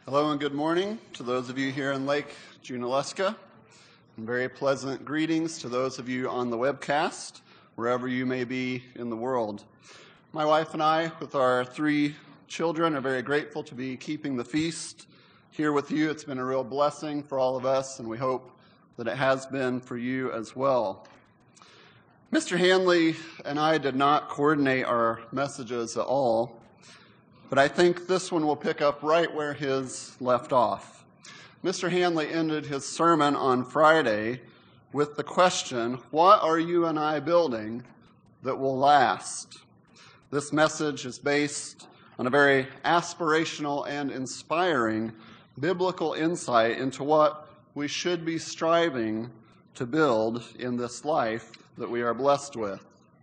Hello and good morning to those of you here in Lake Junaluska, and very pleasant greetings to those of you on the webcast, wherever you may be in the world. My wife and I, with our 3 children, are very grateful to be keeping the feast here with you. It's been a real blessing for all of us, and we hope that it has been for you as well. Mr. Hanley and I did not coordinate our messages at all, but I think this one will pick up right where his left off. Mr. Hanley ended his sermon on Friday with the question, what are you and I building that will last? This message is based on a very aspirational and inspiring biblical insight into what we should be striving to build in this life that we are blessed with.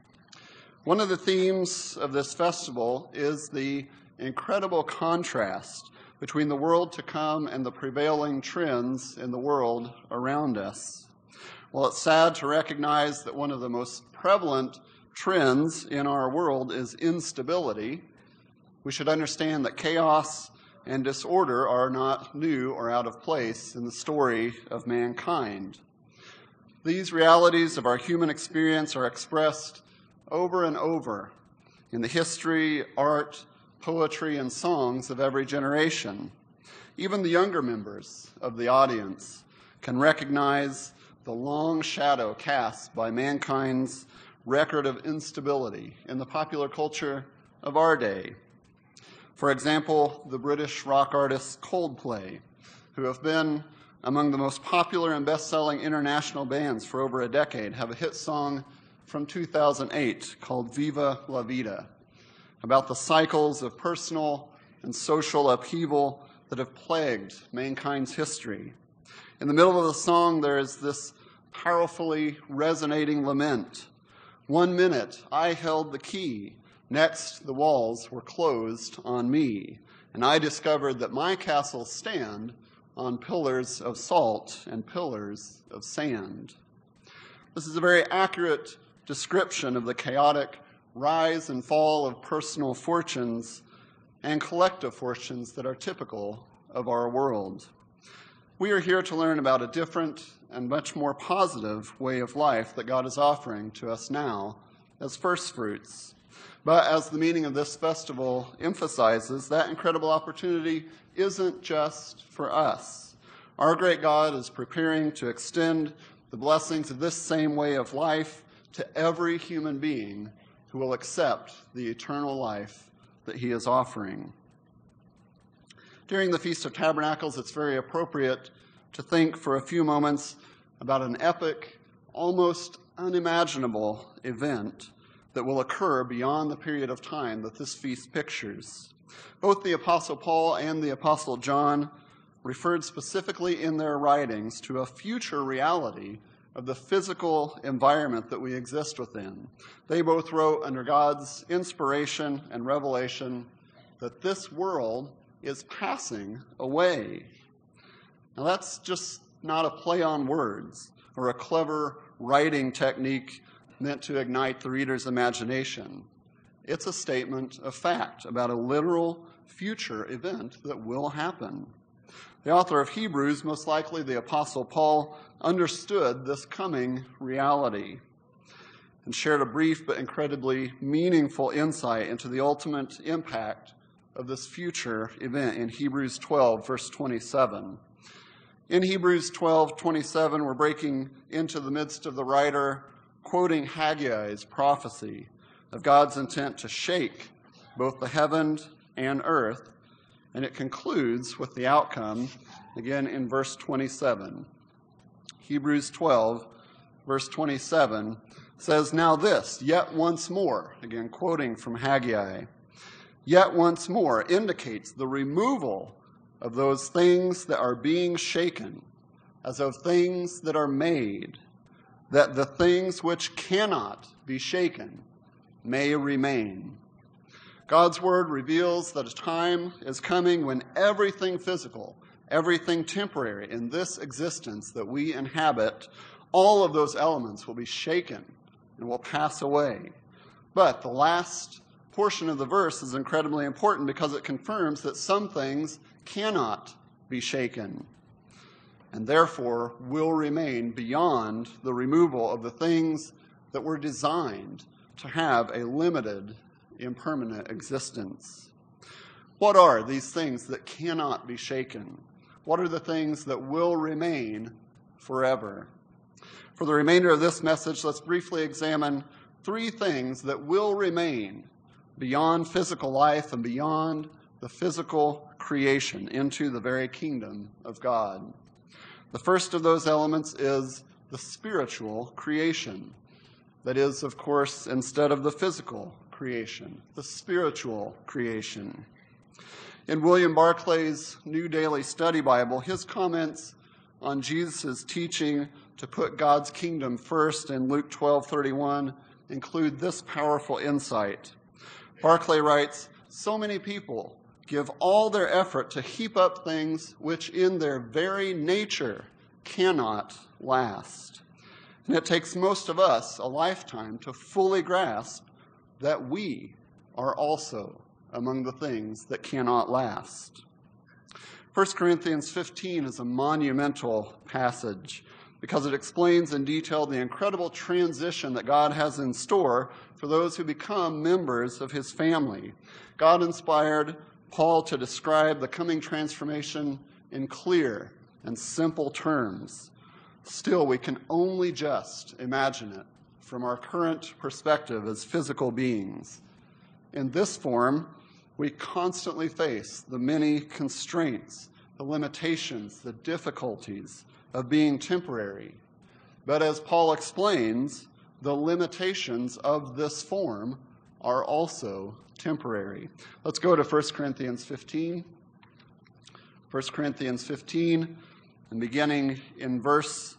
One of the themes of this festival is the incredible contrast between the world to come and the prevailing trends in the world around us. While it's sad to recognize that one of the most prevalent trends in our world is instability, we should understand that chaos and disorder are not new or out of place in the story of mankind. These realities of our human experience are expressed over and over in the history, art, poetry, and songs of every generation. Even the younger members of the audience can recognize the long shadow cast by mankind's record of instability in the popular culture of our day. For example, the British rock artists Coldplay, who have been among the most popular and best-selling international bands for over a decade, have a hit song from 2008 called Viva La Vida, about the cycles of personal and social upheaval that have plagued mankind's history. In the middle of the song, there is this powerfully resonating lament. 1 minute, I held the key. Next, the walls were closed on me, and I discovered that my castles stand on pillars of salt and pillars of sand. This is a very accurate description of the chaotic rise and fall of personal fortunes and collective fortunes that are typical of our world. We are here to learn about a different and much more positive way of life that God is offering to us now as first fruits. But as the meaning of this festival emphasizes, that incredible opportunity isn't just for us. Our great God is preparing to extend the blessings of this same way of life to every human being who will accept the eternal life that he is offering. During the Feast of Tabernacles, it's very appropriate to think for a few moments about an epic, almost unimaginable event that will occur beyond the period of time that this feast pictures. Both the Apostle Paul and the Apostle John referred specifically in their writings to a future reality of the physical environment that we exist within. They both wrote under God's inspiration and revelation that this world is passing away. Now that's just not a play on words or a clever writing technique meant to ignite the reader's imagination. It's a statement of fact about a literal future event that will happen. The author of Hebrews, most likely the Apostle Paul, understood this coming reality and shared a brief but incredibly meaningful insight into the ultimate impact of this future event in Hebrews 12, verse 27. In Hebrews 12:27, we're breaking into the midst of the writer quoting Haggai's prophecy of God's intent to shake both the heaven and earth, and it concludes with the outcome, again in verse 27. Hebrews 12, verse 27, says, "Now this, yet once more," again quoting from Haggai, "yet once more indicates the removal of those things that are being shaken, as of things that are made, that the things which cannot be shaken may remain." God's word reveals that a time is coming when everything physical, everything temporary in this existence that we inhabit, all of those elements will be shaken and will pass away. But the last portion of the verse is incredibly important because it confirms that some things cannot be shaken and therefore will remain beyond the removal of the things that were designed to have a limited, impermanent existence. What are these things that cannot be shaken? What are the things that will remain forever? For the remainder of this message, let's briefly examine three things that will remain beyond physical life and beyond the physical creation into the very kingdom of God. The first of those elements is the spiritual creation. That is, of course, instead of the physical creation, the spiritual creation. In William Barclay's New Daily Study Bible, his comments on Jesus' teaching to put God's kingdom first in Luke 12:31 include this powerful insight. Barclay writes, "So many people give all their effort to heap up things which in their very nature cannot last. And it takes most of us a lifetime to fully grasp that we are also among the things that cannot last." 1 Corinthians 15 is a monumental passage because it explains in detail the incredible transition that God has in store for those who become members of his family. God inspired Paul to describe the coming transformation in clear and simple terms. Still, we can only just imagine it from our current perspective as physical beings. In this form, we constantly face the many constraints, the limitations, the difficulties of being temporary. But as Paul explains, the limitations of this form are also temporary. Let's go to 1 Corinthians 15. 1 Corinthians 15, and beginning in verse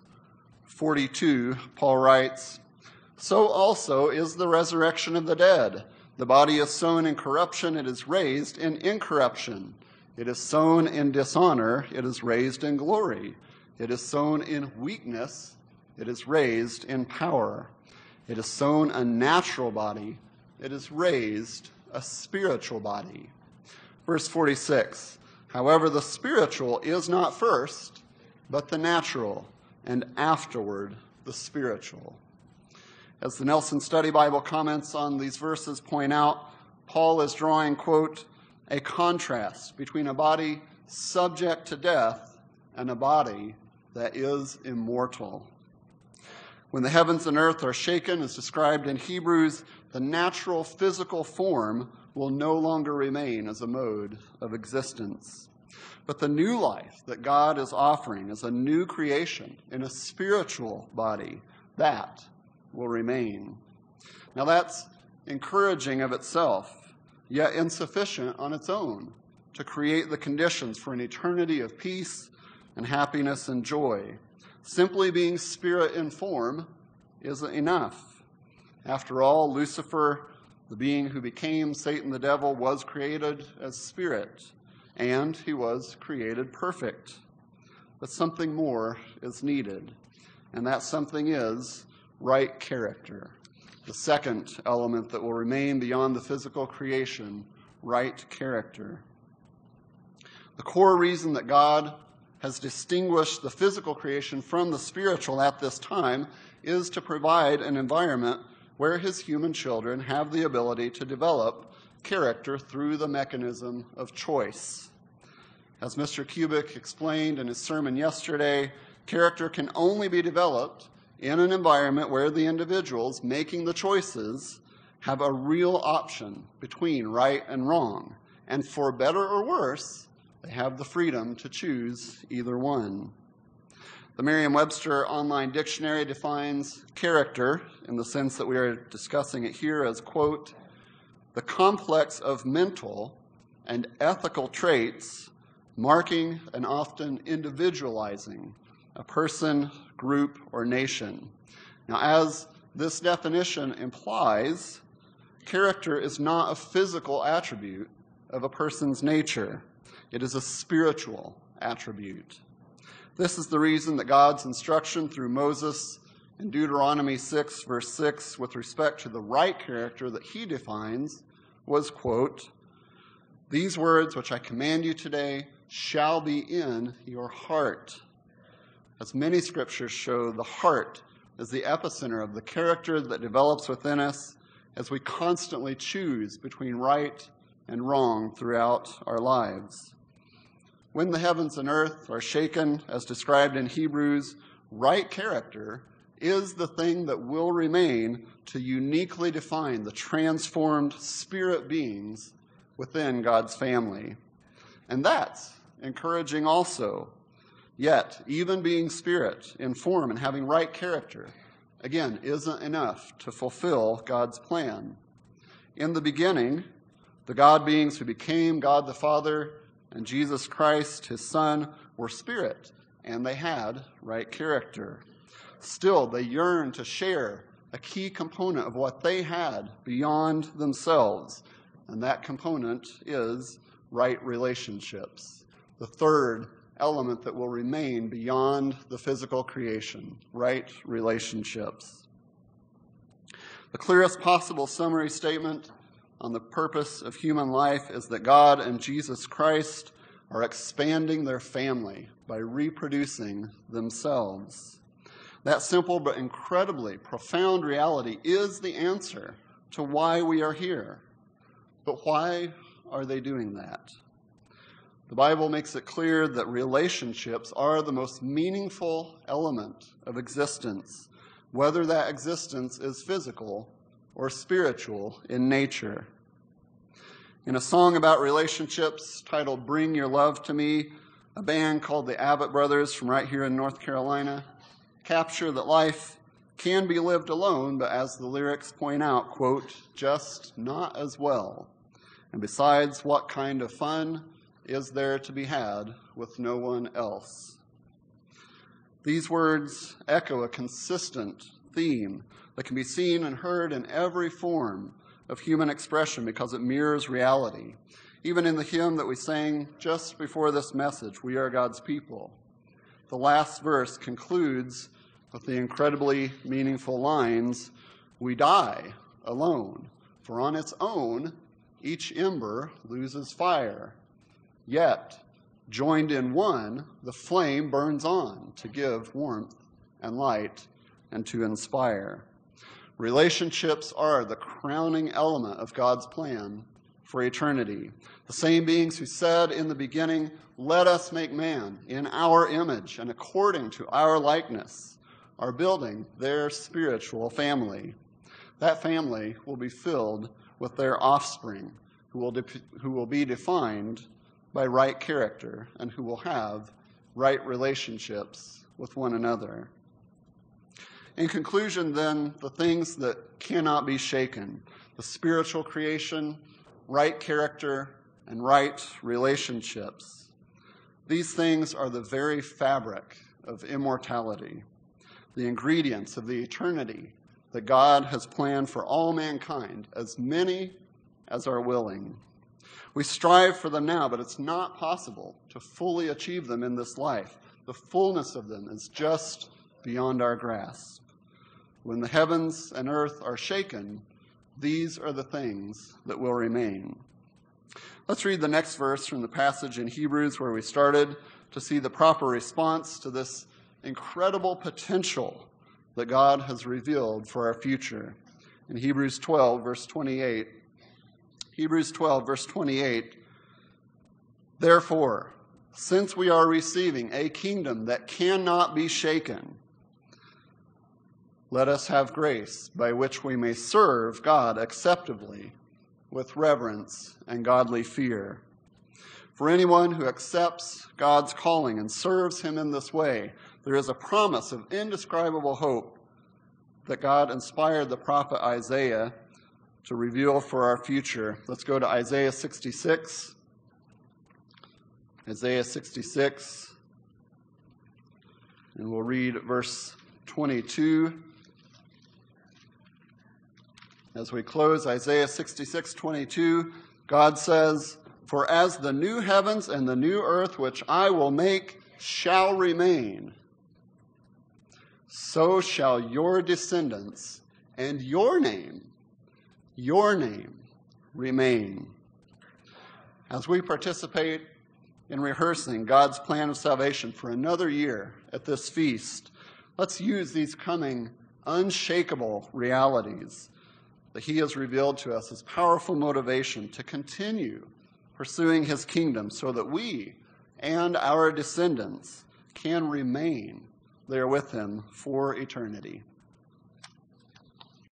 42, Paul writes, "So also is the resurrection of the dead. The body is sown in corruption, it is raised in incorruption. It is sown in dishonor, it is raised in glory. It is sown in weakness, it is raised in power. It is sown a natural body, it is raised a spiritual body." Verse 46, "However, the spiritual is not first, but the natural, and afterward the spiritual." As the Nelson Study Bible comments on these verses point out, Paul is drawing, quote, "a contrast between a body subject to death and a body that is immortal." When the heavens and earth are shaken, as described in Hebrews, the natural physical form will no longer remain as a mode of existence. But the new life that God is offering as a new creation in a spiritual body, that will remain. Now that's encouraging of itself, yet insufficient on its own to create the conditions for an eternity of peace and happiness and joy. Simply being spirit in form isn't enough. After all, Lucifer, the being who became Satan the devil, was created as spirit, and he was created perfect. But something more is needed, and that something is right character. The second element that will remain beyond the physical creation, right character. The core reason that God has distinguished the physical creation from the spiritual at this time is to provide an environment where his human children have the ability to develop character through the mechanism of choice. As Mr. Kubik explained in his sermon yesterday, character can only be developed in an environment where the individuals making the choices have a real option between right and wrong. And for better or worse, they have the freedom to choose either one. The Merriam-Webster Online Dictionary defines character, in the sense that we are discussing it here, as, quote, "the complex of mental and ethical traits marking and often individualizing a person, group, or nation." Now, as this definition implies, character is not a physical attribute of a person's nature. It is a spiritual attribute. This is the reason that God's instruction through Moses in Deuteronomy 6, verse 6, with respect to the right character that he defines, was, quote, "These words which I command you today shall be in your heart." As many scriptures show, the heart is the epicenter of the character that develops within us as we constantly choose between right and wrong throughout our lives. When the heavens and earth are shaken, as described in Hebrews, right character is the thing that will remain to uniquely define the transformed spirit beings within God's family. And that's encouraging also. Yet, even being spirit in form and having right character, again, isn't enough to fulfill God's plan. In the beginning, the God beings who became God the Father and Jesus Christ, his Son, were spirit, and they had right character. Still, they yearned to share a key component of what they had beyond themselves, and that component is right relationships. The third element that will remain beyond the physical creation, right relationships. The clearest possible summary statement on the purpose of human life is that God and Jesus Christ are expanding their family by reproducing themselves. That simple but incredibly profound reality is the answer to why we are here. But why are they doing that? The Bible makes it clear that relationships are the most meaningful element of existence, whether that existence is physical or spiritual in nature. In a song about relationships titled "Bring Your Love to Me," a band called the Abbott Brothers from right here in North Carolina capture that life can be lived alone, but as the lyrics point out, quote, "just not as well. And besides, what kind of fun is there to be had with no one else?" These words echo a consistent theme that can be seen and heard in every form of human expression because it mirrors reality. Even in the hymn that we sang just before this message, "We Are God's People," the last verse concludes with the incredibly meaningful lines, "We die alone, for on its own each ember loses fire. Yet, joined in one, the flame burns on to give warmth and light and to inspire." Relationships are the crowning element of God's plan for eternity. The same beings who said in the beginning, "Let us make man in our image and according to our likeness," are building their spiritual family. That family will be filled with their offspring, who will be defined by right character and who will have right relationships with one another. In conclusion, then, the things that cannot be shaken, the spiritual creation, right character, and right relationships. These things are the very fabric of immortality, the ingredients of the eternity that God has planned for all mankind, as many as are willing. We strive for them now, but it's not possible to fully achieve them in this life. The fullness of them is just beyond our grasp. When the heavens and earth are shaken, these are the things that will remain. Let's read the next verse from the passage in Hebrews where we started to see the proper response to this incredible potential that God has revealed for our future. In Hebrews 12, verse 28, Hebrews 12, verse 28, "Therefore, since we are receiving a kingdom that cannot be shaken, let us have grace by which we may serve God acceptably with reverence and godly fear. For anyone who accepts God's calling and serves him in this way, there is a promise of indescribable hope that God inspired the prophet Isaiah to reveal for our future. Let's go to Isaiah 66. Isaiah 66, and we'll read verse 22. As we close Isaiah 66:22, God says, "For as the new heavens and the new earth which I will make shall remain, so shall your descendants and your name remain. As we participate in rehearsing God's plan of salvation for another year at this feast, let's use these coming unshakable realities that he has revealed to us as powerful motivation to continue pursuing his kingdom so that we and our descendants can remain there with him for eternity.